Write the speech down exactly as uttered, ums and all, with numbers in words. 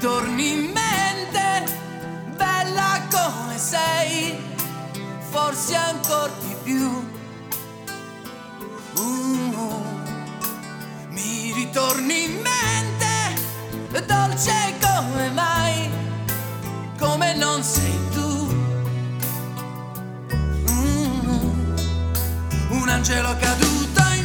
torni in mente, bella come sei, forse ancor di più. Uh, mi ritorni in mente, dolce come mai, come non sei tu. Uh, un angelo caduto